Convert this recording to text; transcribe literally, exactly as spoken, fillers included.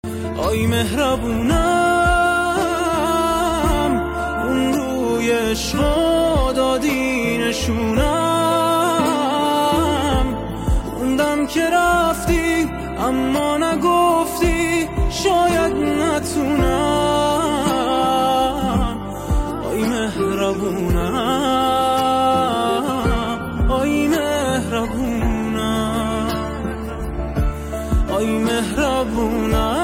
آی مهربونم، اون روی عشقا دادی نشونم، موندم که رفتی اما نگفتی شاید نتونم. آی مهربونم، آی مهربونم، آی مهربونم.